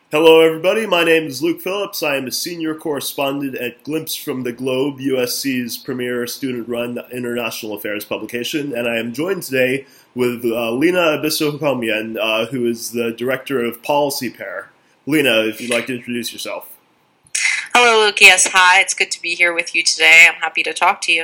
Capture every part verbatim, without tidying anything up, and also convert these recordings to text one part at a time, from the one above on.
Hello, everybody. My name is Luke Phillips. I am a senior correspondent at Glimpse from the Globe, U S C's premier student-run international affairs publication, and I am joined today with uh, Lina Abisohomian, uh, who is the director of Policy Pair. Lina, if you'd like to introduce yourself. Hello, Luke. Yes, hi. It's good to be here with you today. I'm happy to talk to you.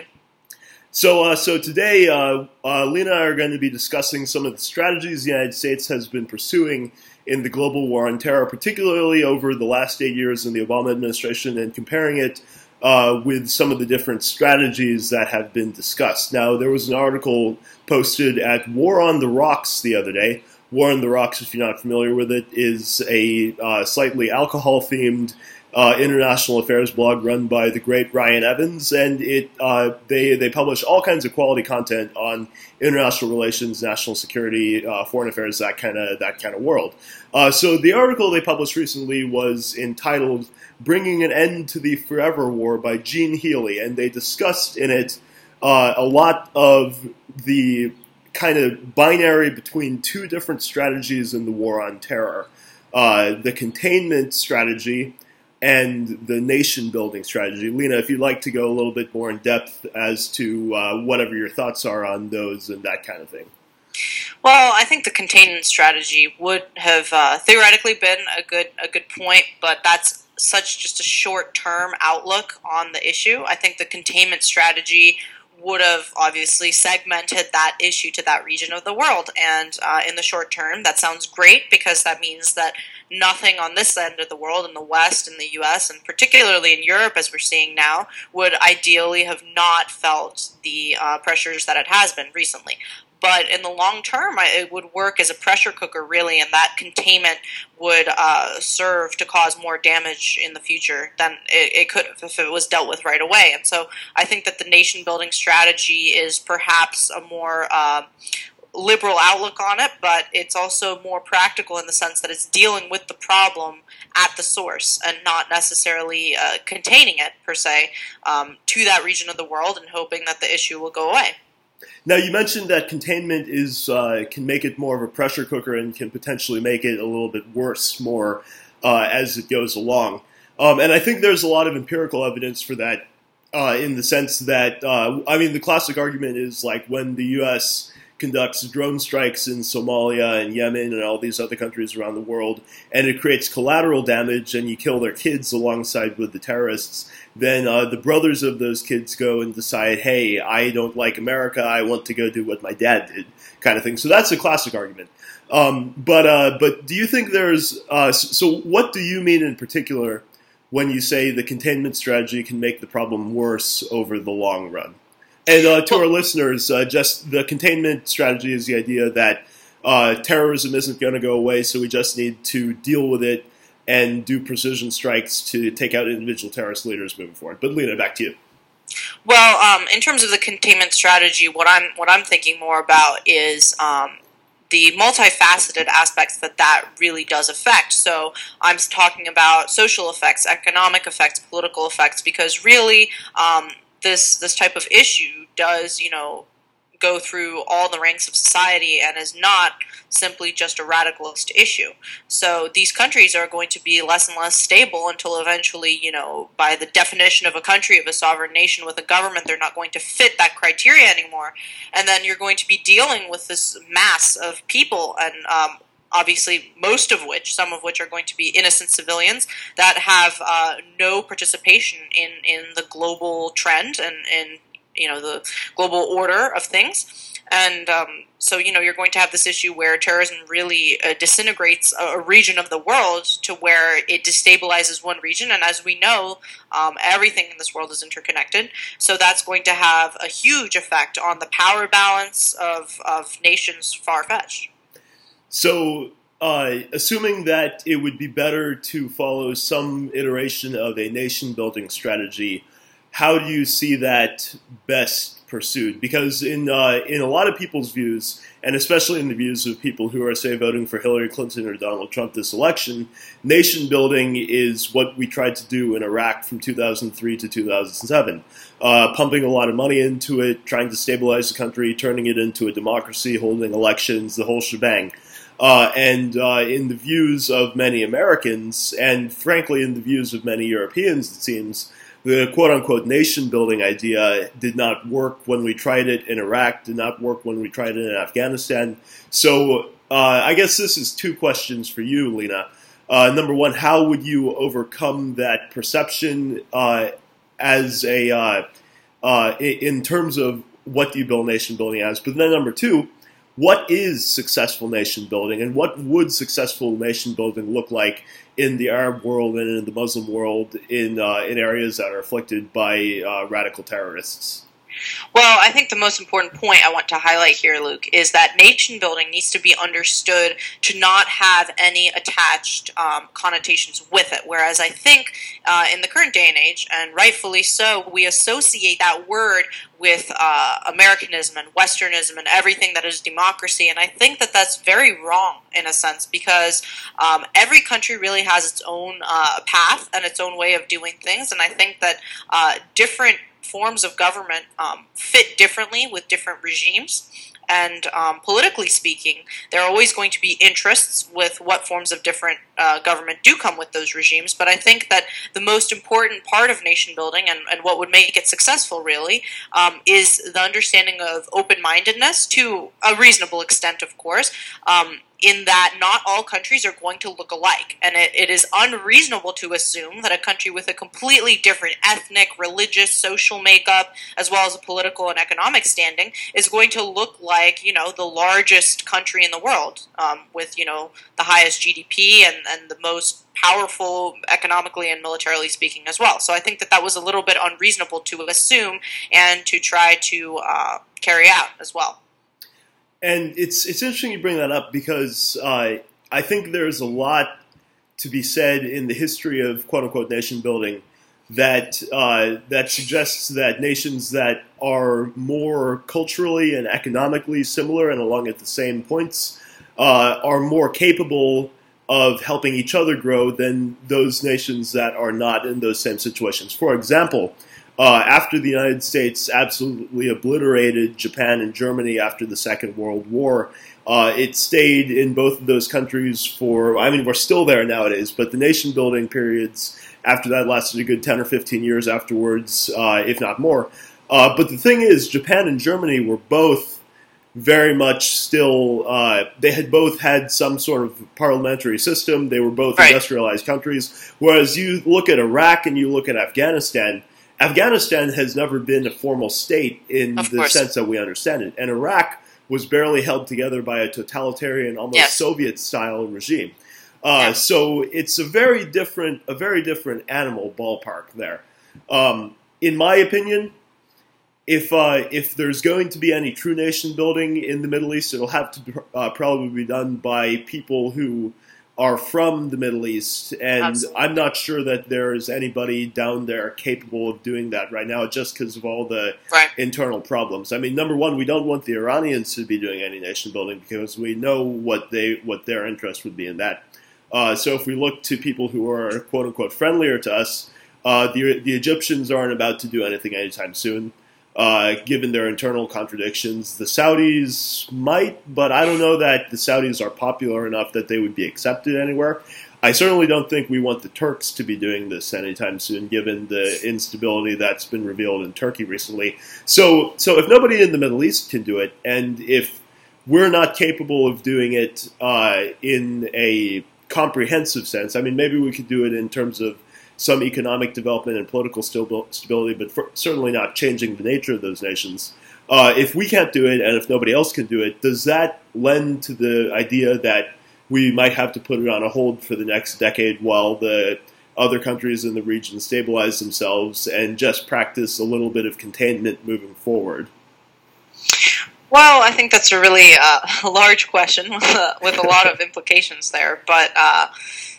So, uh, so today, uh, uh, Lina are going to be discussing some of the strategies the United States has been pursuing in the global war on terror, particularly over the last eight years in the Obama administration, and comparing it uh, with some of the different strategies that have been discussed. Now, there was an article posted at War on the Rocks the other day. War on the Rocks, if you're not familiar with it, is a uh, slightly alcohol-themed Uh, international affairs blog run by the great Ryan Evans, and it uh, they they publish all kinds of quality content on international relations, national security, uh, foreign affairs, that kind of that kind of world. Uh, so the article they published recently was entitled "Bringing an End to the Forever War" by Gene Healy, and they discussed in it uh, a lot of the kind of binary between two different strategies in the war on terror: uh, the containment strategy and the nation-building strategy. Lina, if you'd like to go a little bit more in depth as to uh, whatever your thoughts are on those and that kind of thing. Well, I think the containment strategy would have uh, theoretically been a good a good point, but that's such just a short-term outlook on the issue. I think the containment strategy would have obviously segmented that issue to that region of the world. And uh, in the short term, that sounds great because that means that nothing on this end of the world, in the West, in the U S, and particularly in Europe, as we're seeing now, would ideally have not felt the uh, pressures that it has been recently. But in the long term, it would work as a pressure cooker, really, and that containment would uh, serve to cause more damage in the future than it, it could have if it was dealt with right away. And so I think that the nation-building strategy is perhaps a more uh, liberal outlook on it, but it's also more practical in the sense that it's dealing with the problem at the source and not necessarily uh, containing it, per se, um, to that region of the world and hoping that the issue will go away. Now, you mentioned that containment is uh, can make it more of a pressure cooker and can potentially make it a little bit worse more uh, as it goes along. Um, and I think there's a lot of empirical evidence for that uh, in the sense that, uh, I mean, the classic argument is like when the U S conducts drone strikes in Somalia and Yemen and all these other countries around the world, and it creates collateral damage and you kill their kids alongside with the terrorists, then uh, the brothers of those kids go and decide, hey, I don't like America, I want to go do what my dad did, kind of thing. So that's a classic argument. Um, but uh, but do you think there's, uh, so what do you mean in particular when you say the containment strategy can make the problem worse over the long run? And uh, to our listeners, uh, just the containment strategy is the idea that uh, terrorism isn't going to go away, so we just need to deal with it and do precision strikes to take out individual terrorist leaders moving forward. But Lina, back to you. Well, um, in terms of the containment strategy, what I'm what I'm thinking more about is um, the multifaceted aspects that that really does affect. So I'm talking about social effects, economic effects, political effects, because really um, this this type of issue does, you know, go through all the ranks of society and is not simply just a radicalist issue. So these countries are going to be less and less stable until eventually, you know, by the definition of a country, of a sovereign nation with a government, they're not going to fit that criteria anymore. And then you're going to be dealing with this mass of people, and um, obviously most of which, some of which are going to be innocent civilians that have uh, no participation in, in the global trend and in, you know, the global order of things. And um, so, you know, you're going to have this issue where terrorism really uh, disintegrates a, a region of the world to where it destabilizes one region. And as we know, um, everything in this world is interconnected. So that's going to have a huge effect on the power balance of, of nations far-fetched. So, uh, assuming that it would be better to follow some iteration of a nation-building strategy, how do you see that best pursued? Because in uh, in a lot of people's views, and especially in the views of people who are, say, voting for Hillary Clinton or Donald Trump this election, nation building is what we tried to do in Iraq from two thousand three to two thousand seven, uh, pumping a lot of money into it, trying to stabilize the country, turning it into a democracy, holding elections, the whole shebang. Uh, and uh, in the views of many Americans, and frankly in the views of many Europeans, it seems, the quote-unquote nation-building idea did not work when we tried it in Iraq, did not work when we tried it in Afghanistan. So uh, I guess this is two questions for you, Lena. Uh, number one, how would you overcome that perception uh, as a uh, uh, in terms of what do you build nation building as? But then number two, what is successful nation building, and what would successful nation building look like in the Arab world and in the Muslim world in uh, in areas that are afflicted by uh, radical terrorists? Well, I think the most important point I want to highlight here, Luke, is that nation building needs to be understood to not have any attached um, connotations with it. Whereas I think uh, in the current day and age, and rightfully so, we associate that word with uh, Americanism and Westernism and everything that is democracy. And I think that that's very wrong in a sense, because um, every country really has its own uh, path and its own way of doing things. And I think that uh, different forms of government um, fit differently with different regimes. And um, politically speaking, there are always going to be interests with what forms of different uh, government do come with those regimes. But I think that the most important part of nation building, and, and what would make it successful really, um, is the understanding of open-mindedness to a reasonable extent, of course, um, in that not all countries are going to look alike. And it, it is unreasonable to assume that a country with a completely different ethnic, religious, social makeup, as well as a political and economic standing, is going to look like, you know, the largest country in the world, um, with, you know, the highest G D P and, and the most powerful economically and militarily speaking as well. So I think that that was a little bit unreasonable to assume and to try to uh, carry out as well. And it's it's interesting you bring that up, because uh, I think there's a lot to be said in the history of quote-unquote nation building that uh, that suggests that nations that are more culturally and economically similar and along at the same points uh, are more capable of helping each other grow than those nations that are not in those same situations. For example, Uh, after the United States absolutely obliterated Japan and Germany after the Second World War, uh, it stayed in both of those countries for, I mean, we're still there nowadays, but the nation-building periods after that lasted a good ten or fifteen years afterwards, uh, if not more. Uh, but the thing is, Japan and Germany were both very much still, uh, they had both had some sort of parliamentary system. They were both right. industrialized countries. Whereas you look at Iraq and you look at Afghanistan, Afghanistan has never been a formal state in of the course. sense that we understand it. And Iraq was barely held together by a totalitarian, almost yes. Soviet-style regime. Uh, yeah. So it's a very different, a very different animal ballpark there. Um, in my opinion, if uh, if there's going to be any true nation building in the Middle East, it'll have to uh, probably be done by people who are from the Middle East, and Absolutely. I'm not sure that there's anybody down there capable of doing that right now, just because of all the right. internal problems. I mean, number one, we don't want the Iranians to be doing any nation building, because we know what they what their interest would be in that. Uh, so if we look to people who are quote unquote friendlier to us, uh, the the Egyptians aren't about to do anything anytime soon. Uh, given their internal contradictions. The Saudis might, but I don't know that the Saudis are popular enough that they would be accepted anywhere. I certainly don't think we want the Turks to be doing this anytime soon, given the instability that's been revealed in Turkey recently. So, so if nobody in the Middle East can do it, and if we're not capable of doing it uh, in a comprehensive sense, I mean, maybe we could do it in terms of some economic development and political stability, but for, certainly not changing the nature of those nations. Uh, if we can't do it, and if nobody else can do it, does that lend to the idea that we might have to put it on a hold for the next decade while the other countries in the region stabilize themselves and just practice a little bit of containment moving forward? Well, I think that's a really uh, large question with a, with a lot of implications there, but uh,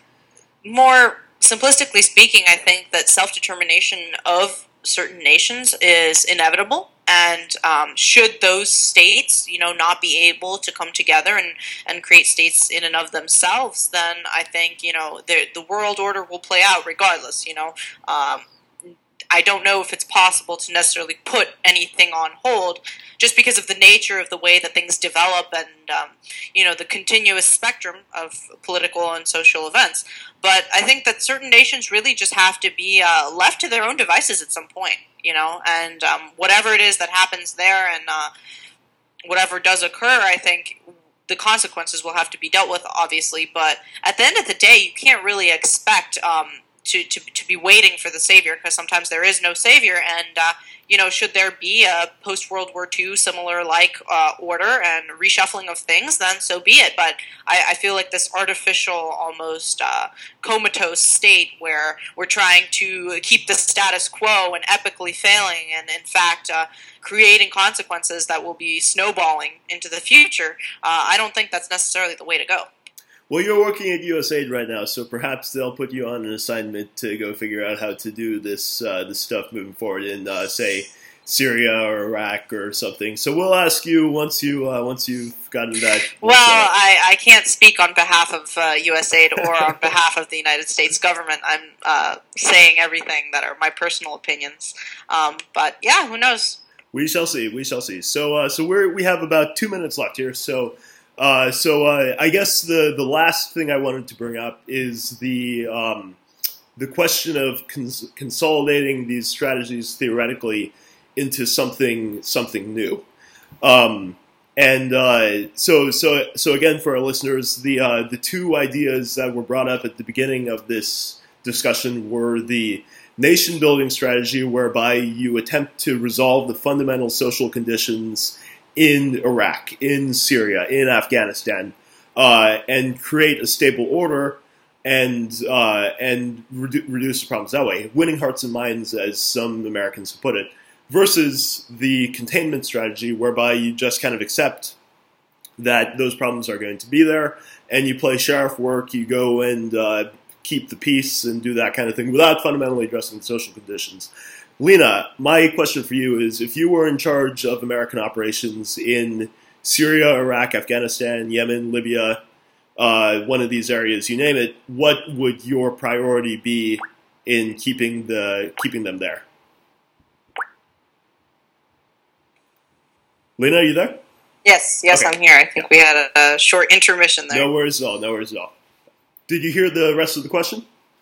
more simplistically speaking, I think that self-determination of certain nations is inevitable, and um, should those states, you know, not be able to come together and, and create states in and of themselves, then I think, you know, the the world order will play out regardless. You know, um, I don't know if it's possible to necessarily put anything on hold just because of the nature of the way that things develop and, um, you know, the continuous spectrum of political and social events. But I think that certain nations really just have to be uh, left to their own devices at some point, you know, and um, whatever it is that happens there and uh, whatever does occur, I think the consequences will have to be dealt with, obviously. But at the end of the day, you can't really expect um, to, to to be waiting for the savior, because sometimes there is no savior. And uh, you know, should there be a post World War Two similar like uh, order and reshuffling of things, then so be it. But I, I feel like this artificial, almost uh, comatose state where we're trying to keep the status quo and epically failing, and in fact uh, creating consequences that will be snowballing into the future. Uh, I don't think that's necessarily the way to go. Well, you're working at U S A I D right now, so perhaps they'll put you on an assignment to go figure out how to do this uh, this stuff moving forward in, uh, say, Syria or Iraq or something. So we'll ask you once you uh, once you've gotten that. Well, I, I can't speak on behalf of uh, U S A I D or on behalf of the United States government. I'm uh, saying everything that are my personal opinions. Um, but yeah, who knows? We shall see. We shall see. So uh, so we we have about two minutes left here. So. Uh, so uh, I guess the, the last thing I wanted to bring up is the um, the question of cons- consolidating these strategies theoretically into something something new. Um, and uh, so so so again, for our listeners, the uh, the two ideas that were brought up at the beginning of this discussion were the nation building strategy, whereby you attempt to resolve the fundamental social conditions in Iraq, in Syria, in Afghanistan, uh, and create a stable order and uh, and redu- reduce the problems that way, winning hearts and minds, as some Americans have put it, versus the containment strategy, whereby you just kind of accept that those problems are going to be there, and you play sheriff work, you go and uh, keep the peace and do that kind of thing without fundamentally addressing the social conditions. Lena, my question for you is, if you were in charge of American operations in Syria, Iraq, Afghanistan, Yemen, Libya, uh, one of these areas, you name it, what would your priority be in keeping the keeping them there? Lena, are you there? Yes, yes, okay. I'm here. I think we had a, a short intermission there. No worries at all, no worries at all. Did you hear the rest of the question?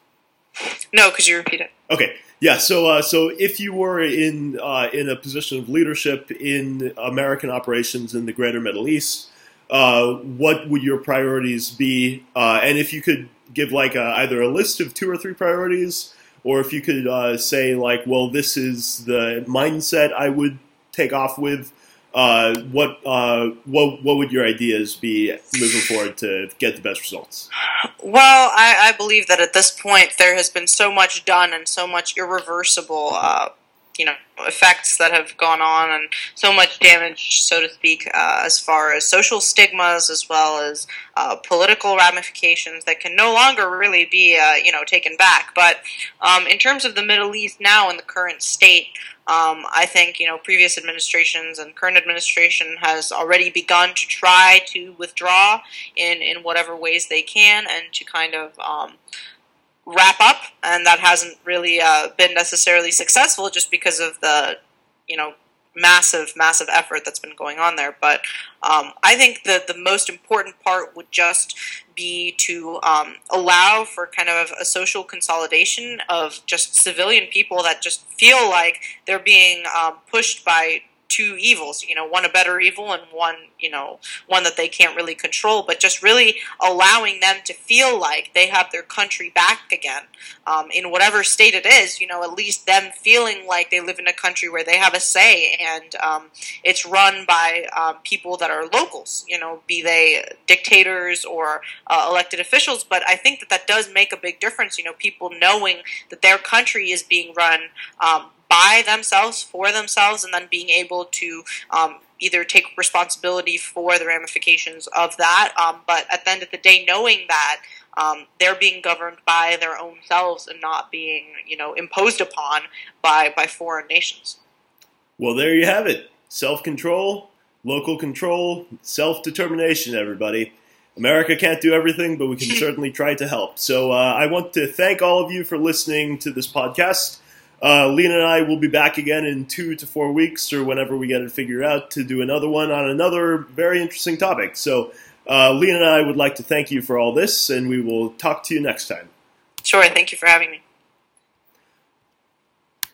No, could you repeat it? Okay. Yeah, so uh, so if you were in uh, in a position of leadership in American operations in the greater Middle East, uh, what would your priorities be? Uh, and if you could give like a, either a list of two or three priorities, or if you could uh, say like, well, this is the mindset I would take off with, uh, what uh, what what would your ideas be moving forward to get the best results? Well, I, I believe that at this point there has been so much done and so much irreversible, uh, you know, effects that have gone on, and so much damage, so to speak, uh, as far as social stigmas as well as uh, political ramifications that can no longer really be, uh, you know, taken back. But um, in terms of the Middle East now in the current state, Um, I think, you know, previous administrations and current administration has already begun to try to withdraw in, in whatever ways they can and to kind of um, wrap up, and that hasn't really uh, been necessarily successful just because of the, you know, massive, massive effort that's been going on there. But um, I think that the most important part would just be to um, allow for kind of a social consolidation of just civilian people that just feel like they're being um, pushed by two evils, you know, one a better evil and one, you know, one that they can't really control, but just really allowing them to feel like they have their country back again, um, in whatever state it is, you know, at least them feeling like they live in a country where they have a say, and um, it's run by um, people that are locals, you know, be they dictators or uh, elected officials. But I think that that does make a big difference, you know, people knowing that their country is being run um, by themselves, for themselves, and then being able to um, either take responsibility for the ramifications of that, um, but at the end of the day, knowing that um, they're being governed by their own selves and not being, you know, imposed upon by, by foreign nations. Well, there you have it. Self-control, local control, self-determination, everybody. America can't do everything, but we can certainly try to help. So uh, I want to thank all of you for listening to this podcast. uh, Lena and I will be back again in two to four weeks or whenever we get it figured out to do another one on another very interesting topic. So uh, Lena and I would like to thank you for all this, and we will talk to you next time. Sure. Thank you for having me.